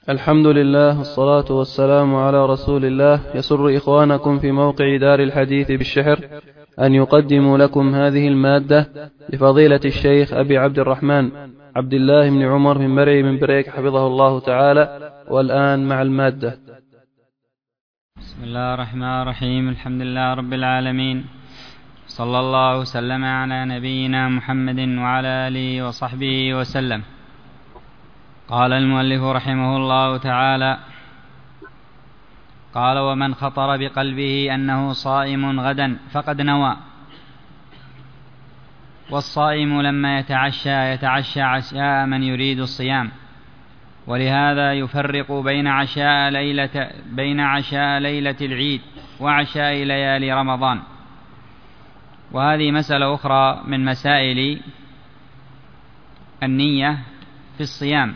الحمد لله والصلاة والسلام على رسول الله. يسر إخوانكم في موقع دار الحديث بالشحر أن يقدموا لكم هذه المادة لفضيلة الشيخ أبي عبد الرحمن عبد الله بن عمر بن مرعي بن بريك حفظه الله تعالى. والآن مع المادة. بسم الله الرحمن الرحيم. الحمد لله رب العالمين، صلى الله وسلم على نبينا محمد وعلى آله وصحبه وسلم. قال المؤلف رحمه الله تعالى: قال: ومن خطر بقلبه أنه صائم غدا فقد نوى. والصائم لما يتعشى عشاء من يريد الصيام، ولهذا يفرق بين عشاء ليلة العيد وعشاء ليالي رمضان. وهذه مسألة أخرى من مسائل النية في الصيام.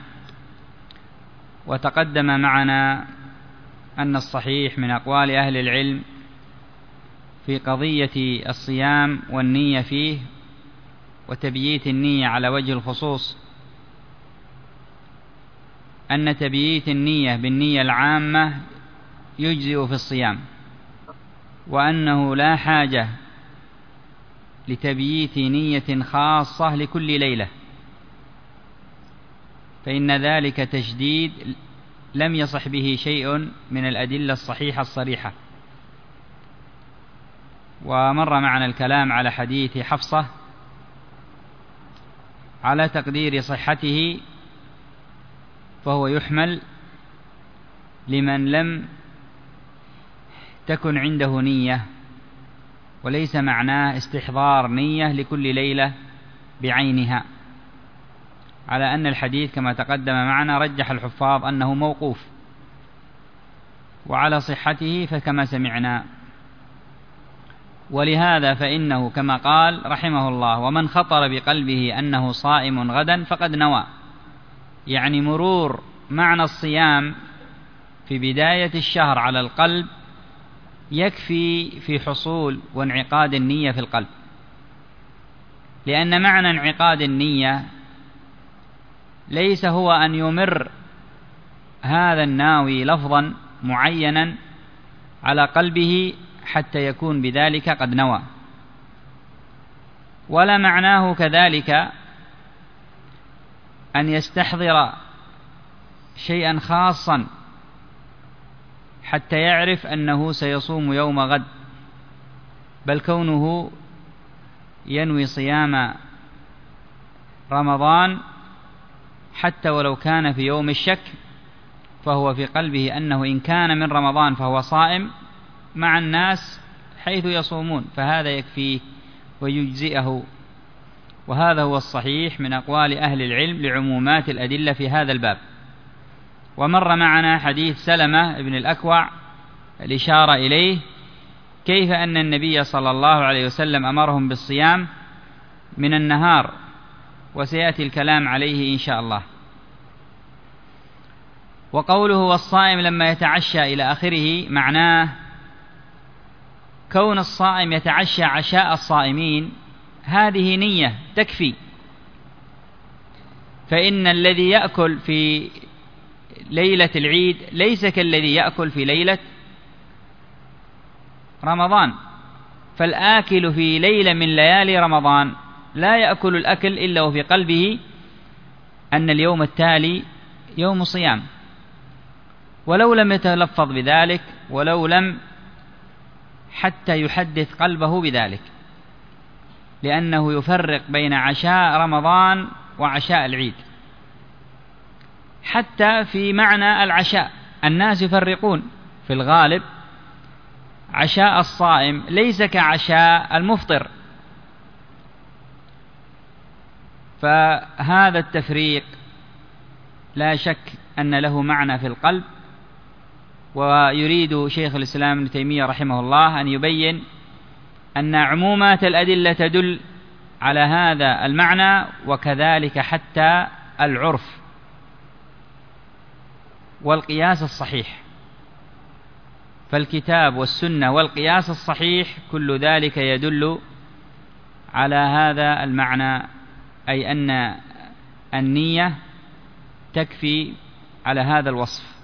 وتقدم معنا أن الصحيح من أقوال أهل العلم في قضية الصيام والنية فيه وتبييت النية على وجه الخصوص أن تبييت النية بالنية العامة يجزئ في الصيام، وأنه لا حاجة لتبييت نية خاصة لكل ليلة، فإن ذلك تشديد لم يصح به شيء من الأدلة الصحيحة الصريحة. ومر معنا الكلام على حديث حفصة على تقدير صحته، فهو يحمل لمن لم تكن عنده نية، وليس معناه استحضار نية لكل ليلة بعينها، على أن الحديث كما تقدم معنا رجح الحفاظ أنه موقوف، وعلى صحته فكما سمعنا. ولهذا فإنه كما قال رحمه الله: ومن خطر بقلبه أنه صائم غدا فقد نوى، يعني مرور معنى الصيام في بداية الشهر على القلب يكفي في حصول وانعقاد النية في القلب، لأن معنى انعقاد النية ليس هو أن يمر هذا الناوي لفظا معينا على قلبه حتى يكون بذلك قد نوى، ولا معناه كذلك أن يستحضر شيئا خاصا حتى يعرف أنه سيصوم يوم غد، بل كونه ينوي صيام رمضان حتى ولو كان في يوم الشك، فهو في قلبه أنه إن كان من رمضان فهو صائم مع الناس حيث يصومون، فهذا يكفيه ويجزئه. وهذا هو الصحيح من أقوال أهل العلم لعمومات الأدلة في هذا الباب. ومر معنا حديث سلمة بن الأكوع الإشارة إليه، كيف أن النبي صلى الله عليه وسلم أمرهم بالصيام من النهار، وسيأتي الكلام عليه إن شاء الله. وقوله والصائم لما يتعشى إلى آخره، معناه كون الصائم يتعشى عشاء الصائمين هذه نية تكفي، فإن الذي يأكل في ليلة العيد ليس كالذي يأكل في ليلة رمضان، فالآكل في ليلة من ليالي رمضان لا يأكل الأكل إلا وفي قلبه أن اليوم التالي يوم صيام، ولو لم يتلفظ بذلك، ولو لم حتى يحدث قلبه بذلك، لأنه يفرق بين عشاء رمضان وعشاء العيد. حتى في معنى العشاء الناس يفرقون، في الغالب عشاء الصائم ليس كعشاء المفطر، فهذا التفريق لا شك أن له معنى في القلب. ويريد شيخ الإسلام ابن تيمية رحمه الله أن يبين أن عمومات الأدلة تدل على هذا المعنى، وكذلك حتى العرف والقياس الصحيح، فالكتاب والسنة والقياس الصحيح كل ذلك يدل على هذا المعنى، أي أن النية تكفي على هذا الوصف.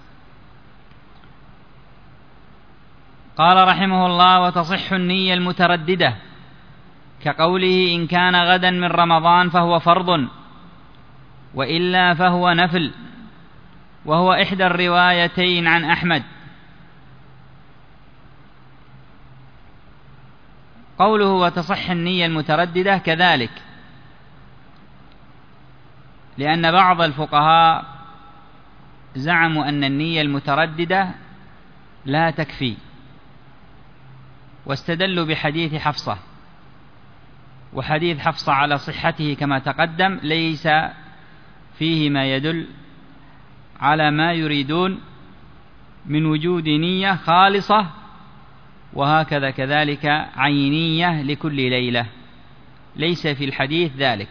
قال رحمه الله: وتصح النية المترددة كقوله: إن كان غدا من رمضان فهو فرض، وإلا فهو نفل، وهو إحدى الروايتين عن أحمد. قوله وتصح النية المترددة كذلك، لأن بعض الفقهاء زعموا أن النية المترددة لا تكفي، واستدلوا بحديث حفصة، وحديث حفصة على صحته كما تقدم ليس فيه ما يدل على ما يريدون من وجود نية خالصة، وهكذا كذلك عينية لكل ليلة، ليس في الحديث ذلك،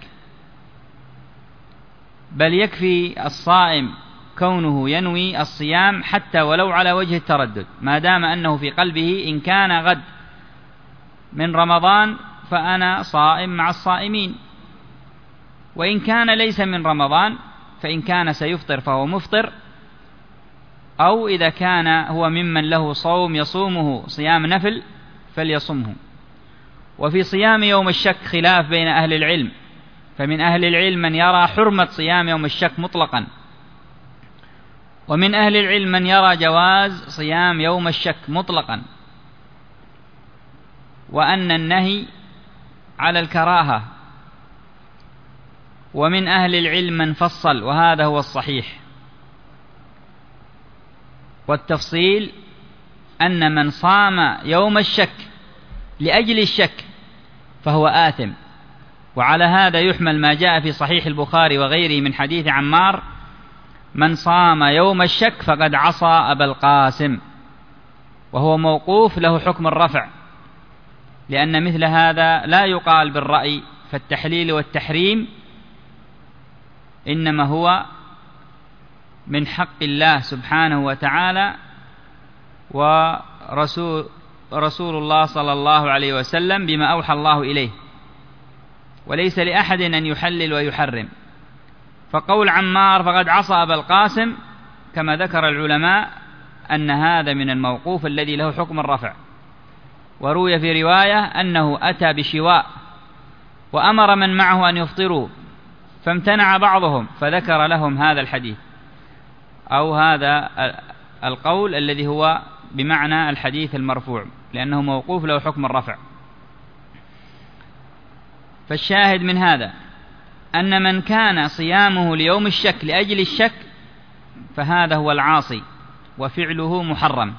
بل يكفي الصائم كونه ينوي الصيام حتى ولو على وجه التردد، ما دام أنه في قلبه إن كان غد من رمضان فأنا صائم مع الصائمين، وإن كان ليس من رمضان فإن كان سيفطر فهو مفطر، أو إذا كان هو ممن له صوم يصومه صيام نفل فليصمه. وفي صيام يوم الشك خلاف بين أهل العلم، فمن أهل العلم من يرى حرمة صيام يوم الشك مطلقا، ومن أهل العلم من يرى جواز صيام يوم الشك مطلقا، وأن النهي على الكراهة، ومن أهل العلم من فصل، وهذا هو الصحيح. والتفصيل أن من صام يوم الشك لأجل الشك فهو آثم، وعلى هذا يحمل ما جاء في صحيح البخاري وغيره من حديث عمار: من صام يوم الشك فقد عصى أبا القاسم، وهو موقوف له حكم الرفع، لأن مثل هذا لا يقال بالرأي، فالتحليل والتحريم إنما هو من حق الله سبحانه وتعالى ورسول الله صلى الله عليه وسلم بما أوحى الله إليه، وليس لأحد أن يحلل ويحرم. فقول عمار فقد عصى أبا القاسم كما ذكر العلماء أن هذا من الموقوف الذي له حكم الرفع. وروي في رواية أنه أتى بشواء وأمر من معه أن يفطروا، فامتنع بعضهم فذكر لهم هذا الحديث، أو هذا القول الذي هو بمعنى الحديث المرفوع، لأنه موقوف له حكم الرفع. فالشاهد من هذا أن من كان صيامه ليوم الشك لأجل الشك فهذا هو العاصي وفعله محرم.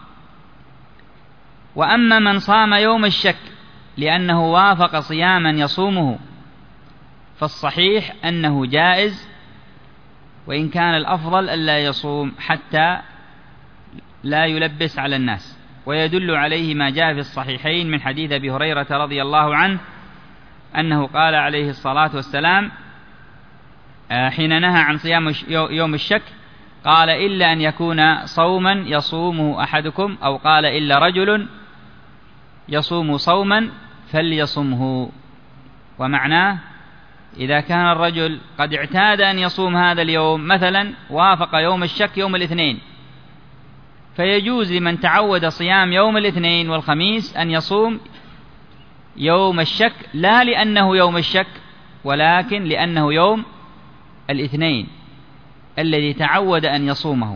وأما من صام يوم الشك لأنه وافق صياما يصومه فالصحيح أنه جائز، وإن كان الأفضل ألا يصوم حتى لا يلبس على الناس. ويدل عليه ما جاء في الصحيحين من حديث أبي هريرة رضي الله عنه أنه قال عليه الصلاة والسلام حين نهى عن صيام يوم الشك قال: إلا أن يكون صوما يصومه أحدكم، أو قال: إلا رجل يصوم صوما فليصمه. ومعناه إذا كان الرجل قد اعتاد أن يصوم هذا اليوم، مثلا وافق يوم الشك يوم الاثنين، فيجوز لمن تعود صيام يوم الاثنين والخميس أن يصوم يوم الشك، لا لأنه يوم الشك ولكن لأنه يوم الاثنين الذي تعود أن يصومه.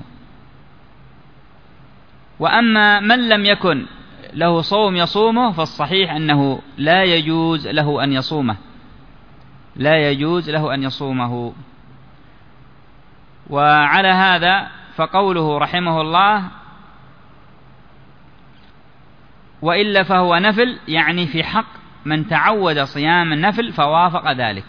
وأما من لم يكن له صوم يصومه فالصحيح أنه لا يجوز له أن يصومه، لا يجوز له أن يصومه. وعلى هذا فقوله رحمه الله: وإلا فهو نفل، يعني في حق من تعود صيام النفل فوافق ذلك.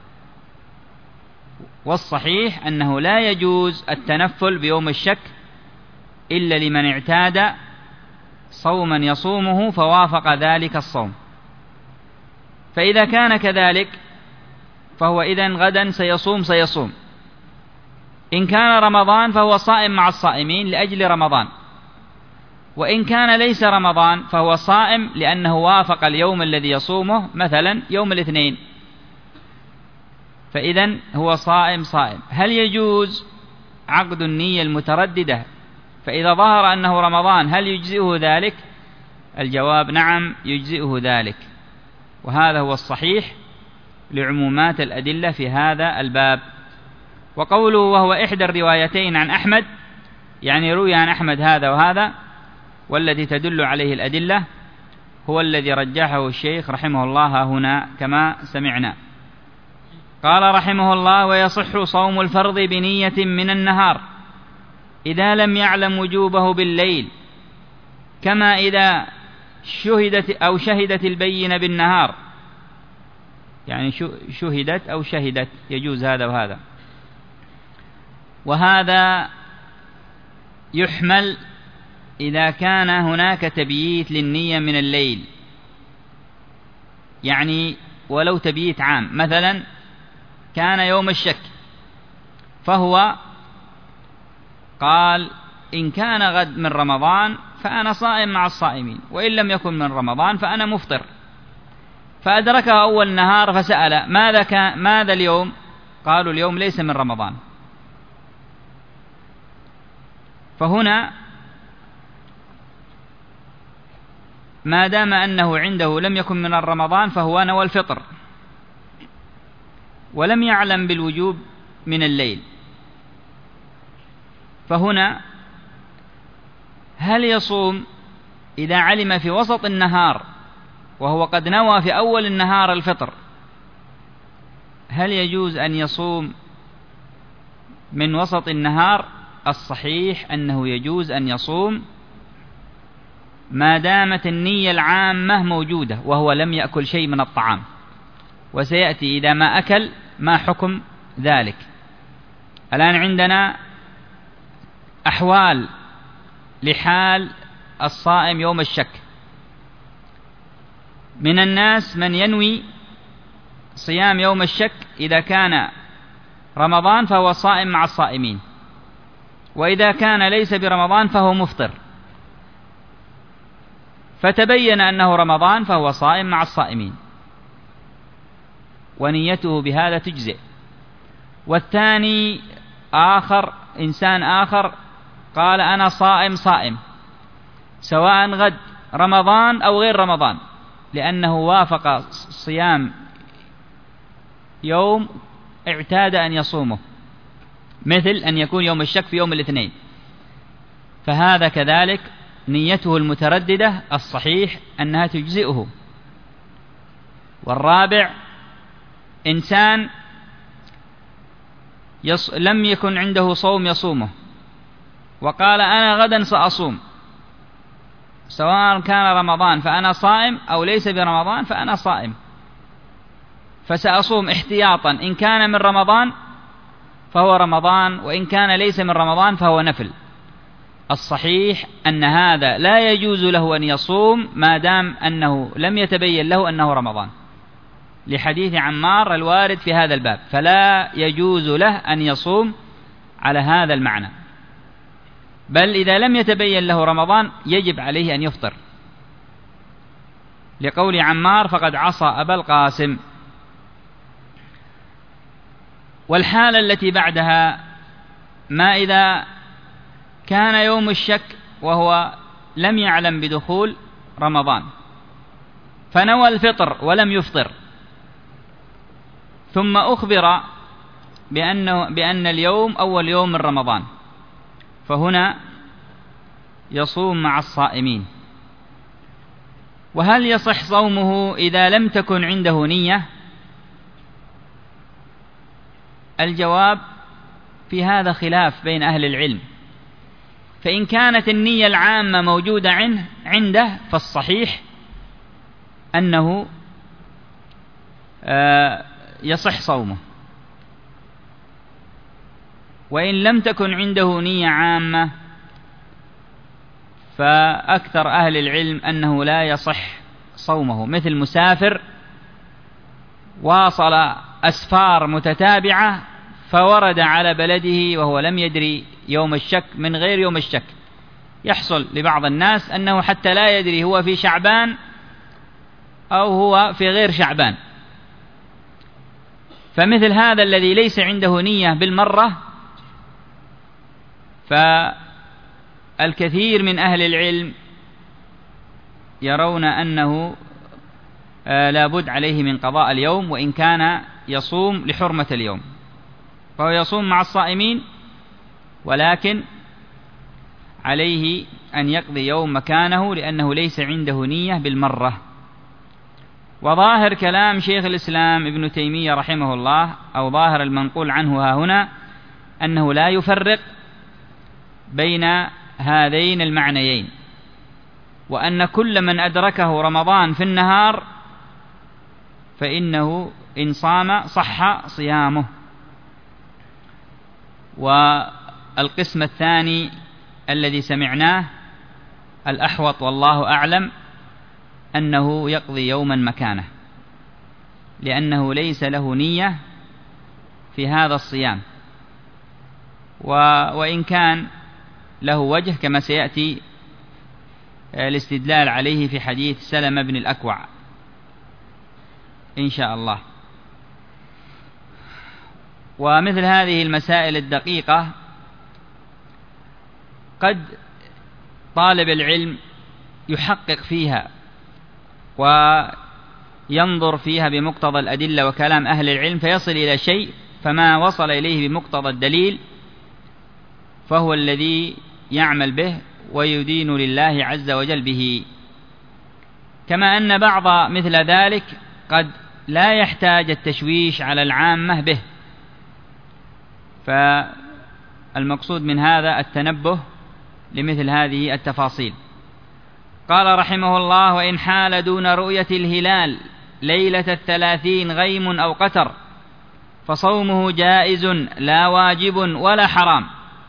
والصحيح أنه لا يجوز التنفل بيوم الشك إلا لمن اعتاد صوما يصومه فوافق ذلك الصوم. فإذا كان كذلك فهو إذن غدا سيصوم، إن كان رمضان فهو صائم مع الصائمين لأجل رمضان، وإن كان ليس رمضان فهو صائم لأنه وافق اليوم الذي يصومه، مثلا يوم الاثنين، فإذن هو صائم. هل يجوز عقد النية المترددة، فإذا ظهر أنه رمضان هل يجزئه ذلك؟ الجواب نعم يجزئه ذلك، وهذا هو الصحيح لعمومات الأدلة في هذا الباب. وقوله وهو إحدى الروايتين عن أحمد، يعني روي عن أحمد هذا وهذا، والذي تدل عليه الأدلة هو الذي رجحه الشيخ رحمه الله هنا كما سمعنا. قال رحمه الله: ويصح صوم الفرض بنية من النهار إذا لم يعلم وجوبه بالليل، كما إذا شهدت البينة بالنهار، يعني شهدت أو شهدت يجوز هذا وهذا. وهذا يحمل إذا كان هناك تبييت للنية من الليل، يعني ولو تبييت عام، مثلا كان يوم الشك فهو قال إن كان غد من رمضان فأنا صائم مع الصائمين، وإن لم يكن من رمضان فأنا مفطر، فأدركه أول نهار فسأل ماذا اليوم؟ قالوا اليوم ليس من رمضان. فهنا ما دام أنه عنده لم يكن من رمضان فهو نوى الفطر، ولم يعلم بالوجوب من الليل، فهنا هل يصوم إذا علم في وسط النهار وهو قد نوى في أول النهار الفطر؟ هل يجوز أن يصوم من وسط النهار؟ الصحيح أنه يجوز أن يصوم ما دامت النية العامة موجودة وهو لم يأكل شيء من الطعام، وسيأتي إذا ما أكل ما حكم ذلك. الآن عندنا أحوال لحال الصائم يوم الشك. من الناس من ينوي صيام يوم الشك إذا كان رمضان فهو صائم مع الصائمين، وإذا كان ليس برمضان فهو مفطر، فتبين أنه رمضان فهو صائم مع الصائمين ونيته بهذا تجزئ. والثاني إنسان آخر قال أنا صائم سواء غد رمضان أو غير رمضان، لأنه وافق صيام يوم اعتاد أن يصومه، مثل أن يكون يوم الشك في يوم الاثنين، فهذا كذلك نيته المترددة الصحيح أنها تجزئه. والرابع إنسان لم يكن عنده صوم يصومه وقال أنا غدا سأصوم، سواء كان رمضان فأنا صائم أو ليس برمضان فأنا صائم، فسأصوم احتياطا، إن كان من رمضان فهو رمضان، وإن كان ليس من رمضان فهو نفل. الصحيح أن هذا لا يجوز له أن يصوم ما دام أنه لم يتبين له أنه رمضان، لحديث عمار الوارد في هذا الباب، فلا يجوز له أن يصوم على هذا المعنى، بل إذا لم يتبين له رمضان يجب عليه أن يفطر، لقول عمار فقد عصى أبا القاسم. والحالة التي بعدها ما إذا كان يوم الشك وهو لم يعلم بدخول رمضان فنوى الفطر ولم يفطر، ثم أخبر بأن اليوم أول يوم من رمضان، فهنا يصوم مع الصائمين. وهل يصح صومه إذا لم تكن عنده نية؟ الجواب في هذا خلاف بين أهل العلم، فإن كانت النية العامة موجودة عنده فالصحيح أنه يصح صومه، وإن لم تكن عنده نية عامة فأكثر أهل العلم أنه لا يصح صومه، مثل مسافر واصل أسفار متتابعة فورد على بلده وهو لم يدري يوم الشك من غير يوم الشك. يحصل لبعض الناس أنه حتى لا يدري هو في شعبان أو هو في غير شعبان، فمثل هذا الذي ليس عنده نية بالمرة فالكثير من أهل العلم يرون أنه لا بد عليه من قضاء اليوم، وإن كان يصوم لحرمة اليوم، فهو يصوم مع الصائمين، ولكن عليه أن يقضي يوم مكانه لأنه ليس عنده نية بالمرة. وظاهر كلام شيخ الإسلام ابن تيمية رحمه الله، أو ظاهر المنقول عنه ها هنا، أنه لا يفرق بين هذين المعنيين، وأن كل من أدركه رمضان في النهار فإنه إن صام صح صيامه. والقسم الثاني الذي سمعناه الأحوط والله أعلم أنه يقضي يوما مكانه، لأنه ليس له نية في هذا الصيام، وإن كان له وجه كما سيأتي الاستدلال عليه في حديث سلمة بن الأكوع إن شاء الله. ومثل هذه المسائل الدقيقة قد طالب العلم يحقق فيها وينظر فيها بمقتضى الأدلة وكلام أهل العلم فيصل إلى شيء، فما وصل إليه بمقتضى الدليل فهو الذي يعمل به ويدين لله عز وجل به. كما أن بعض مثل ذلك قد لا يحتاج التشويش على العامة به، فالمقصود من هذا التنبه لمثل هذه التفاصيل. قال رحمه الله: وإن حال دون رؤية الهلال ليلة 30 غيم أو قتر فصومه جائز لا واجب ولا حرام،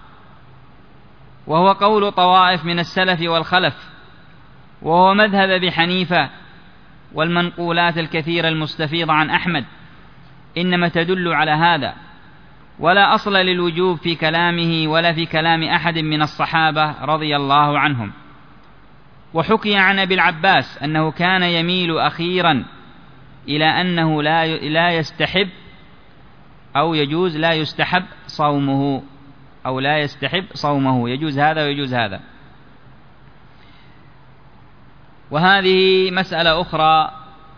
وهو قول طوائف من السلف والخلف، وهو مذهب أبي حنيفة والمنقولات الكثيرة المستفيضة عن أحمد إنما تدل على هذا، ولا أصل للوجوب في كلامه ولا في كلام أحد من الصحابة رضي الله عنهم. وحكي عن أبي العباس أنه كان يميل أخيرا إلى أنه لا يستحب أو يجوز، لا يستحب صومه أو لا يستحب صومه، يجوز هذا ويجوز هذا. وهذه مسألة أخرى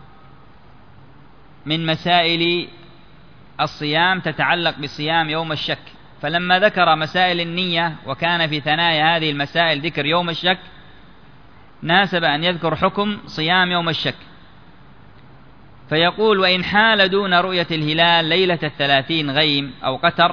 من مسائل الصيام تتعلق بصيام يوم الشك. فلما ذكر مسائل النية وكان في ثنايا هذه المسائل ذكر يوم الشك، ناسب أن يذكر حكم صيام يوم الشك، فيقول: وإن حال دون رؤية الهلال ليلة 30 غيم أو قتر،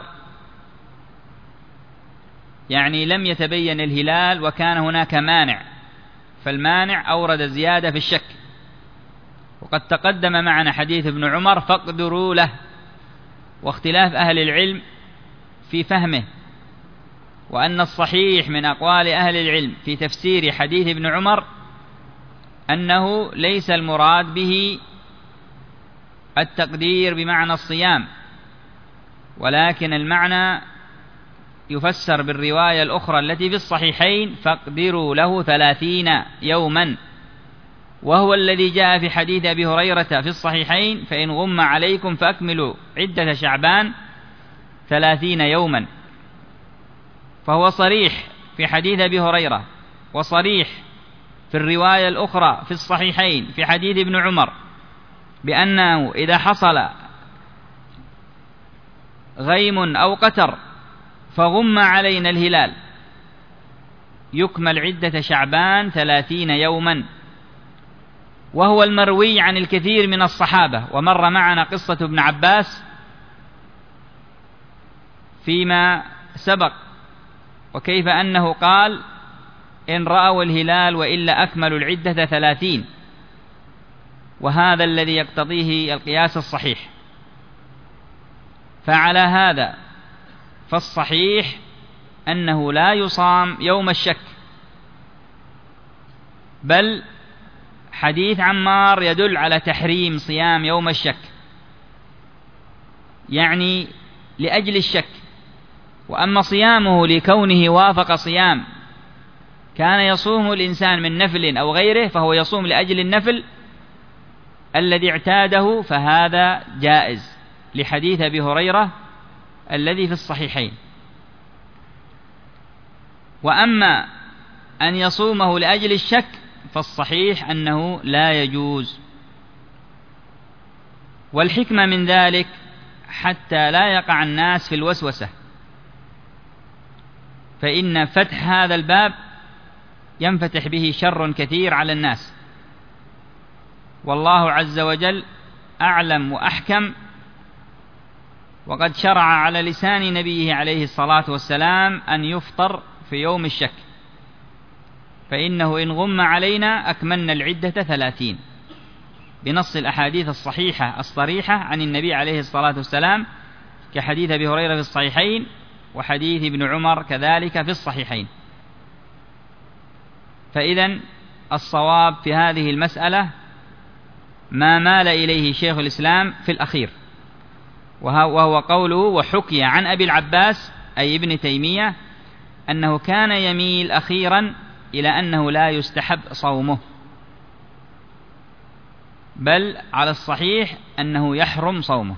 يعني لم يتبين الهلال وكان هناك مانع، فالمانع أورد زيادة في الشك. وقد تقدم معنا حديث ابن عمر فاقدروا له، واختلاف أهل العلم في فهمه، وأن الصحيح من أقوال أهل العلم في تفسير حديث ابن عمر أنه ليس المراد به التقدير بمعنى الصيام، ولكن المعنى يفسر بالرواية الأخرى التي في الصحيحين: فاقدروا له 30 يوما، وهو الذي جاء في حديث أبي هريرة في الصحيحين: فإن غم عليكم فأكملوا عدة شعبان 30 يوما. فهو صريح في حديث أبي هريرة، وصريح في الرواية الأخرى في الصحيحين في حديث ابن عمر بأنه إذا حصل غيم أو قتر فغم علينا الهلال يكمل عدة شعبان 30 يوما، وهو المروي عن الكثير من الصحابة. ومر معنا قصة ابن عباس فيما سبق، وكيف أنه قال: إن رأوا الهلال وإلا أكملوا العدة 30، وهذا الذي يقتضيه القياس الصحيح. فعلى هذا فالصحيح أنه لا يصام يوم الشك، بل حديث عمار يدل على تحريم صيام يوم الشك، يعني لأجل الشك. وأما صيامه لكونه وافق صيام كان يصوم الإنسان من نفل أو غيره فهو يصوم لأجل النفل الذي اعتاده، فهذا جائز لحديث أبي هريرة الذي في الصحيحين. وأما أن يصومه لأجل الشك فالصحيح أنه لا يجوز. والحكمة من ذلك حتى لا يقع الناس في الوسوسة، فإن فتح هذا الباب ينفتح به شر كثير على الناس، والله عز وجل أعلم وأحكم، وقد شرع على لسان نبيه عليه الصلاة والسلام أن يفطر في يوم الشك، فإنه إن غم علينا أكملنا العدة 30 بنص الأحاديث الصحيحة الصريحة عن النبي عليه الصلاة والسلام، كحديث أبي هريرة في الصحيحين وحديث ابن عمر كذلك في الصحيحين. فإذن الصواب في هذه المسألة ما مال إليه شيخ الإسلام في الأخير، وهو قوله: وحكي عن أبي العباس أي ابن تيمية أنه كان يميل أخيرا إلى أنه لا يستحب صومه، بل على الصحيح أنه يحرم صومه،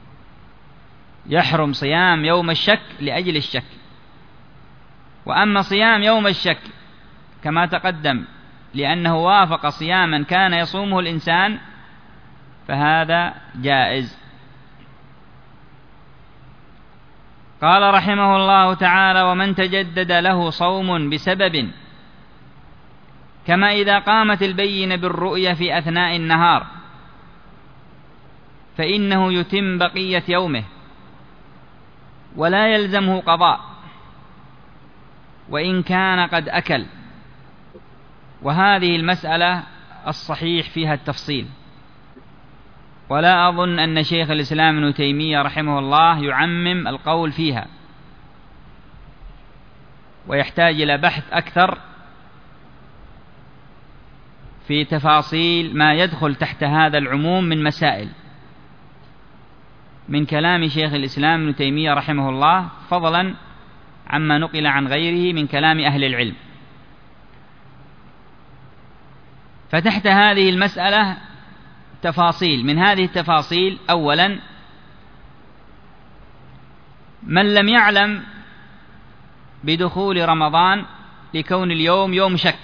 يحرم صيام يوم الشك لأجل الشك. وأما صيام يوم الشك كما تقدم لأنه وافق صياما كان يصومه الإنسان فهذا جائز. قال رحمه الله تعالى: ومن تجدد له صوم بسبب، كما إذا قامت البينة بالرؤية في أثناء النهار فإنه يتم بقية يومه ولا يلزمه قضاء وإن كان قد أكل. وهذه المسألة الصحيح فيها التفصيل، ولا أظن أن شيخ الإسلام ابن تيمية رحمه الله يعمم القول فيها، ويحتاج إلى بحث أكثر في تفاصيل ما يدخل تحت هذا العموم من مسائل من كلام شيخ الإسلام ابن تيمية رحمه الله، فضلا عما نقل عن غيره من كلام أهل العلم. فتحت هذه المسألة تفاصيل، من هذه التفاصيل: أولا، من لم يعلم بدخول رمضان لكون اليوم يوم شك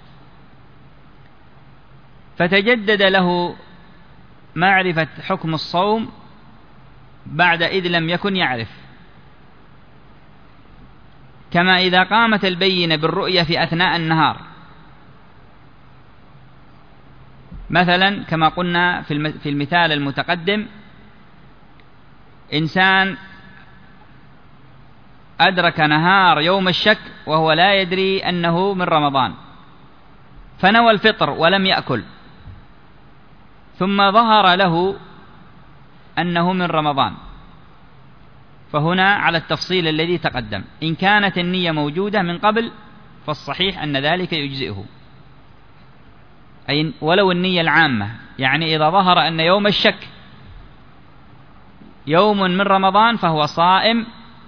فتجدد له معرفة حكم الصوم بعد إذ لم يكن يعرف، كما إذا قامت البينة بالرؤية في أثناء النهار، مثلا كما قلنا في المثال المتقدم: إنسان أدرك نهار يوم الشك وهو لا يدري أنه من رمضان، فنوى الفطر ولم يأكل، ثم ظهر له أنه من رمضان، فهنا على التفصيل الذي تقدم. إن كانت النية موجودة من قبل فالصحيح أن ذلك يجزئه، أي ولو النية العامة، يعني إذا ظهر أن يوم الشك يوم من رمضان فهو صائم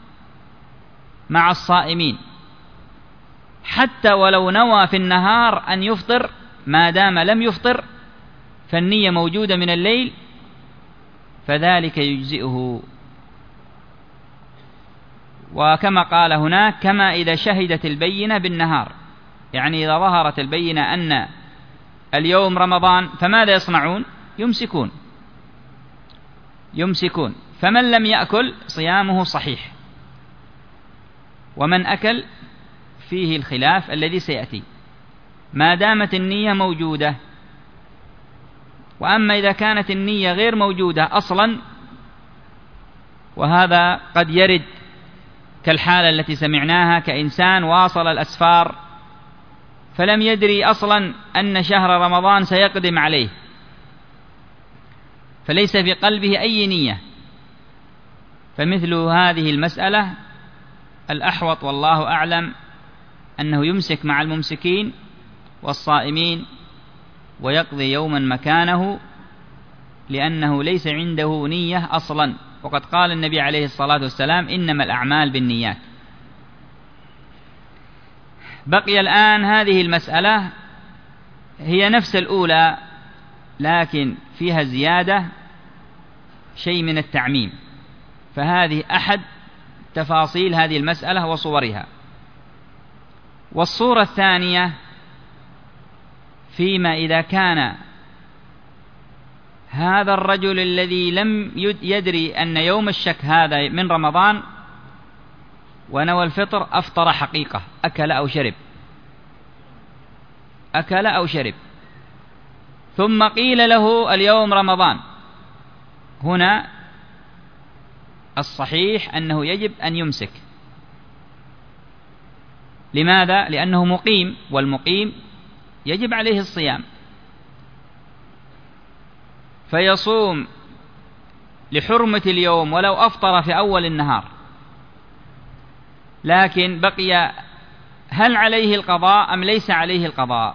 مع الصائمين، حتى ولو نوى في النهار أن يفطر ما دام لم يفطر فالنية موجودة من الليل فذلك يجزئه. وكما قال هناك: كما إذا شهدت البينة بالنهار، يعني إذا ظهرت البينة أن اليوم رمضان فماذا يصنعون؟ يمسكون. فمن لم يأكل صيامه صحيح، ومن أكل فيه الخلاف الذي سيأتي ما دامت النية موجودة. وأما إذا كانت النية غير موجودة أصلا، وهذا قد يرد كالحالة التي سمعناها كإنسان واصل الأسفار فلم يدري أصلا أن شهر رمضان سيقدم عليه، فليس في قلبه أي نية، فمثل هذه المسألة الأحوط والله أعلم أنه يمسك مع الممسكين والصائمين ويقضي يوما مكانه، لأنه ليس عنده نية أصلا، وقد قال النبي عليه الصلاة والسلام: إنما الأعمال بالنيات. بقي الآن هذه المسألة هي نفس الأولى لكن فيها زيادة شيء من التعميم، فهذه أحد تفاصيل هذه المسألة وصورها. والصورة الثانية فيما إذا كان هذا الرجل الذي لم يدري أن يوم الشك هذا من رمضان ونوى الفطر أفطر حقيقة، أكل أو شرب ثم قيل له اليوم رمضان، هنا الصحيح أنه يجب أن يمسك. لماذا؟ لأنه مقيم، والمقيم يجب عليه الصيام، فيصوم لحرمة اليوم ولو أفطر في أول النهار. لكن بقي هل عليه القضاء أم ليس عليه القضاء؟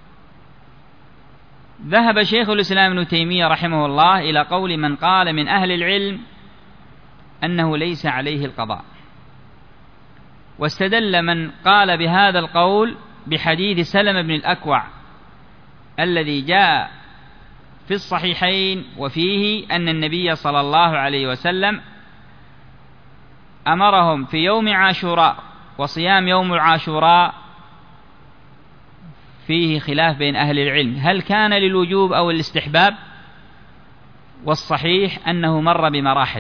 ذهب شيخ الإسلام ابن تيمية رحمه الله إلى قول من قال من أهل العلم أنه ليس عليه القضاء، واستدل من قال بهذا القول بحديث سلمة بن الأكوع الذي جاء في الصحيحين، وفيه أن النبي صلى الله عليه وسلم أمرهم في يوم عاشوراء، وصيام يوم العاشوراء فيه خلاف بين أهل العلم هل كان للوجوب أو الاستحباب، والصحيح أنه مر بمراحل،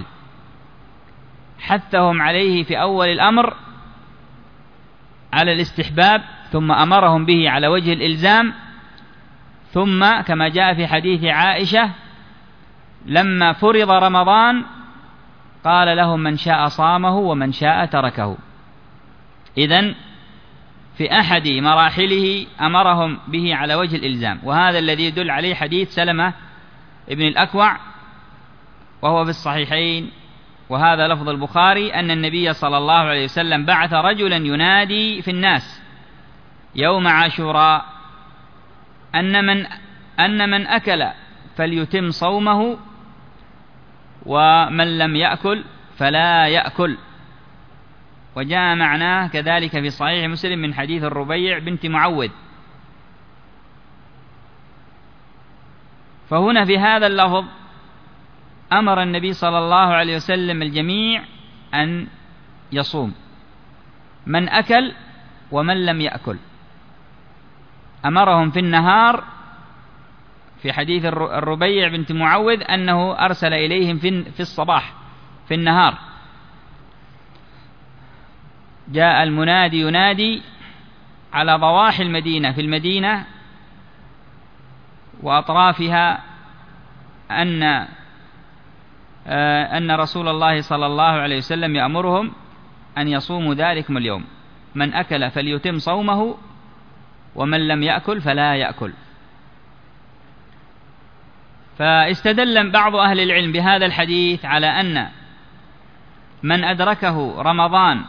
حثهم عليه في أول الأمر على الاستحباب، ثم أمرهم به على وجه الإلزام، ثم كما جاء في حديث عائشة لما فرض رمضان قال لهم من شاء صامه ومن شاء تركه. إذن في أحد مراحله أمرهم به على وجه الإلزام، وهذا الذي يدل عليه حديث سلمة ابن الأكوع وهو في الصحيحين، وهذا لفظ البخاري أن النبي صلى الله عليه وسلم بعث رجلا ينادي في الناس يوم عاشوراء أن من أكل فليتم صومه ومن لم يأكل فلا يأكل. وجاء معناه كذلك في صحيح مسلم من حديث الربيع بنت معوذ. فهنا في هذا اللفظ أمر النبي صلى الله عليه وسلم الجميع أن يصوم، من أكل ومن لم يأكل. أمرهم في النهار في حديث الربيع بنت معوذ أنه أرسل إليهم في الصباح في النهار، جاء المنادي ينادي على ضواحي المدينة في المدينة وأطرافها أن رسول الله صلى الله عليه وسلم يأمرهم أن يصوموا ذلكم اليوم، من أكل فليتم صومه ومن لم يأكل فلا يأكل. فاستدل بعض أهل العلم بهذا الحديث على أن من أدركه رمضان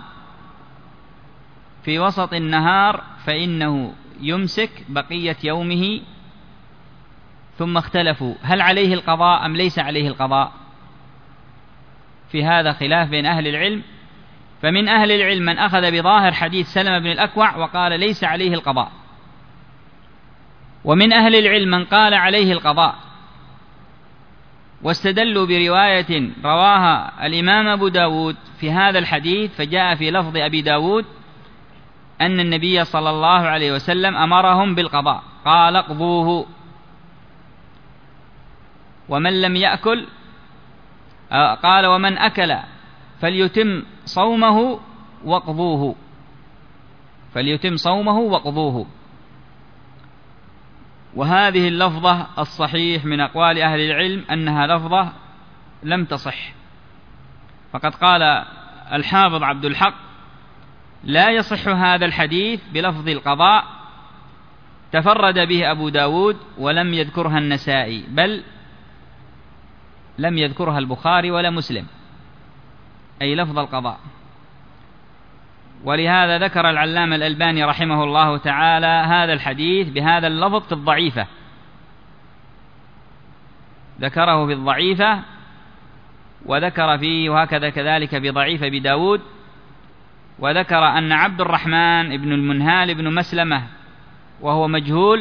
في وسط النهار فإنه يمسك بقية يومه. ثم اختلفوا هل عليه القضاء أم ليس عليه القضاء، في هذا خلاف بين أهل العلم. فمن أهل العلم من أخذ بظاهر حديث سلمة بن الأكوع وقال ليس عليه القضاء، ومن أهل العلم من قال عليه القضاء، واستدلوا برواية رواها الإمام أبو داود في هذا الحديث، فجاء في لفظ أبي داود أن النبي صلى الله عليه وسلم أمرهم بالقضاء، قال اقضوه، ومن لم يأكل قال ومن أكل فليتم صومه واقضوه، فليتم صومه واقضوه. وهذه اللفظة الصحيح من أقوال أهل العلم أنها لفظة لم تصح، فقد قال الحافظ عبد الحق لا يصح هذا الحديث بلفظ القضاء، تفرد به أبو داود ولم يذكرها النسائي، بل لم يذكرها البخاري ولا مسلم، أي لفظ القضاء. ولهذا ذكر العلامة الألباني رحمه الله تعالى هذا الحديث بهذا اللفظ في الضعيفة، ذكره في الضعيفة، وذكر فيه وهكذا كذلك بضعيف أبي داود، وذكر أن عبد الرحمن بن المنهال بن مسلمة وهو مجهول،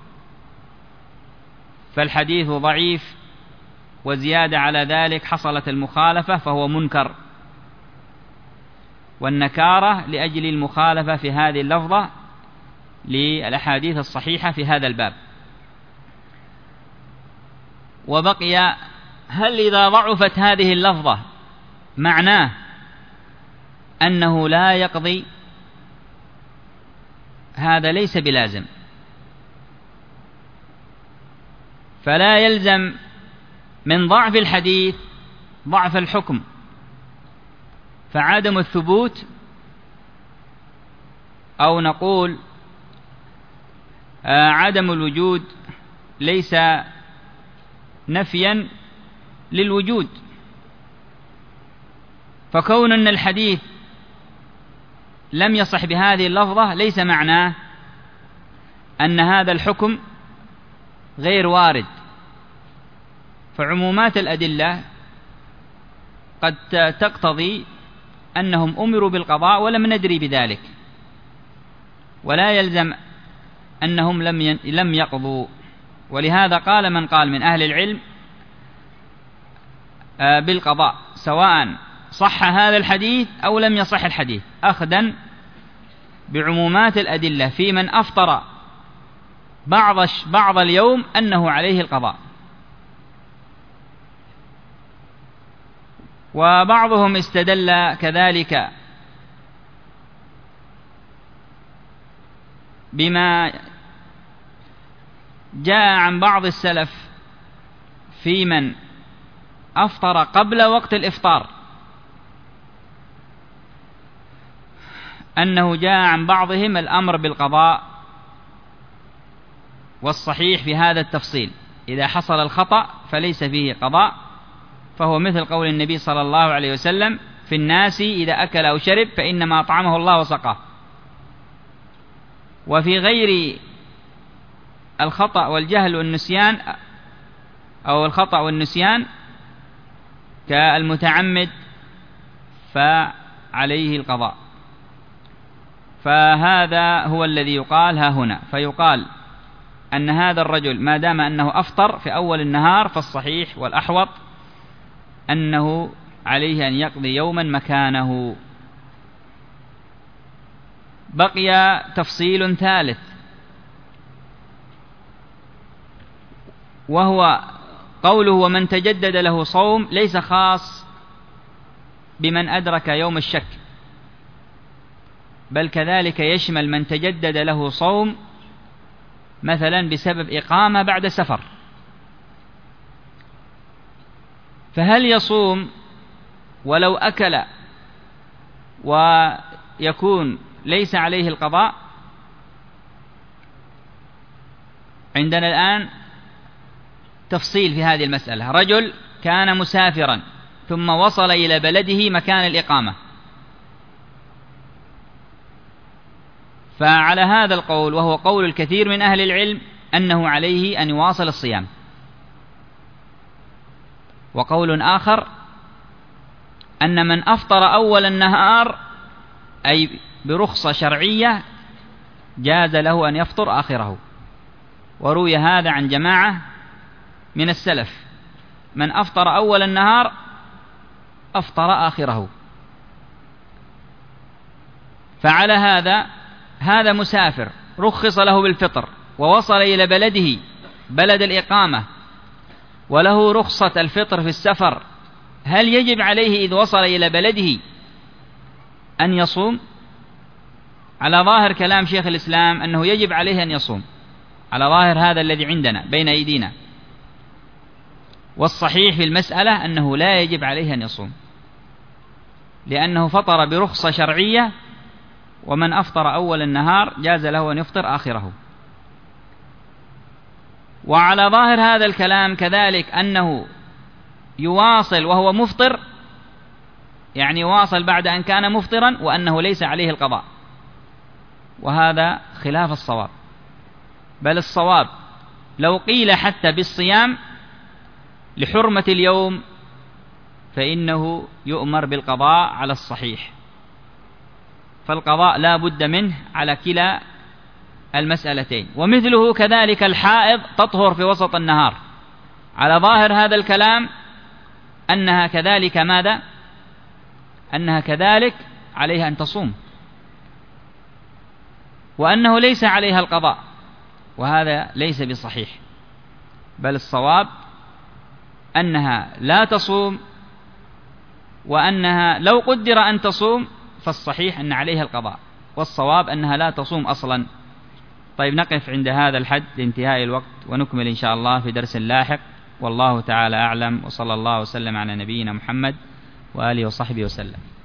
فالحديث ضعيف، وزيادة على ذلك حصلت المخالفة فهو منكر، والنكارة لأجل المخالفة في هذه اللفظة للأحاديث الصحيحة في هذا الباب. وبقي هل إذا ضعفت هذه اللفظة معناه أنه لا يقضي؟ هذا ليس بلازم، فلا يلزم من ضعف الحديث ضعف الحكم، فعدم الثبوت أو نقول عدم الوجود ليس نفيا للوجود. فكون أن الحديث لم يصح بهذه اللفظة ليس معناه أن هذا الحكم غير وارد. فعمومات الأدلة قد تقتضي أنهم أمروا بالقضاء ولم ندري بذلك، ولا يلزم أنهم لم يقضوا. ولهذا قال من قال من أهل العلم بالقضاء سواء صح هذا الحديث أو لم يصح الحديث، أخذا بعمومات الأدلة في من أفطر بعض اليوم أنه عليه القضاء. وبعضهم استدل كذلك بما جاء عن بعض السلف في من أفطر قبل وقت الإفطار، أنه جاء عن بعضهم الأمر بالقضاء، والصحيح في هذا التفصيل إذا حصل الخطأ فليس فيه قضاء، فهو مثل قول النبي صلى الله عليه وسلم في الناس إذا أكل أو شرب فإنما أطعمه الله وسقاه. وفي غير الخطأ والجهل والنسيان أو الخطأ والنسيان كالمتعمد فعليه القضاء. فهذا هو الذي يقال ها هنا، فيقال أن هذا الرجل ما دام أنه أفطر في أول النهار فالصحيح والأحوط أنه عليه أن يقضي يوما مكانه. بقي تفصيل ثالث، وهو قوله ومن تجدد له صوم ليس خاص بمن أدرك يوم الشك، بل كذلك يشمل من تجدد له صوم مثلا بسبب إقامة بعد سفر. فهل يصوم ولو أكل ويكون ليس عليه القضاء؟ عندنا الآن تفصيل في هذه المسألة. رجل كان مسافرا ثم وصل إلى بلده مكان الإقامة، فعلى هذا القول وهو قول الكثير من أهل العلم أنه عليه أن يواصل الصيام. وقول آخر أن من أفطر أول النهار أي برخصة شرعية جاز له أن يفطر آخره. وروي هذا عن جماعة من السلف، من أفطر أول النهار أفطر آخره. فعلى هذا مسافر رخص له بالفطر ووصل إلى بلده بلد الإقامة وله رخصة الفطر في السفر، هل يجب عليه إذ وصل إلى بلده أن يصوم؟ على ظاهر كلام شيخ الإسلام أنه يجب عليه أن يصوم، على ظاهر هذا الذي عندنا بين أيدينا. والصحيح في المسألة أنه لا يجب عليه أن يصوم، لأنه فطر برخصة شرعية، ومن أفطر أول النهار جاز له أن يفطر آخره. وعلى ظاهر هذا الكلام كذلك أنه يواصل وهو مفطر، يعني يواصل بعد أن كان مفطرا، وأنه ليس عليه القضاء، وهذا خلاف الصواب. بل الصواب لو قيل حتى بالصيام لحرمة اليوم فإنه يؤمر بالقضاء على الصحيح، فالقضاء لا بد منه على كلا المسألتين. ومثله كذلك الحائض تطهر في وسط النهار، على ظاهر هذا الكلام أنها كذلك ماذا؟ أنها كذلك عليها أن تصوم. وأنه ليس عليها القضاء، وهذا ليس بصحيح، بل الصواب أنها لا تصوم، وأنها لو قدر أن تصوم فالصحيح أن عليها القضاء، والصواب أنها لا تصوم أصلا. طيب نقف عند هذا الحد لانتهاء الوقت، ونكمل إن شاء الله في درس لاحق، والله تعالى أعلم، وصلى الله وسلم على نبينا محمد وآله وصحبه وسلم.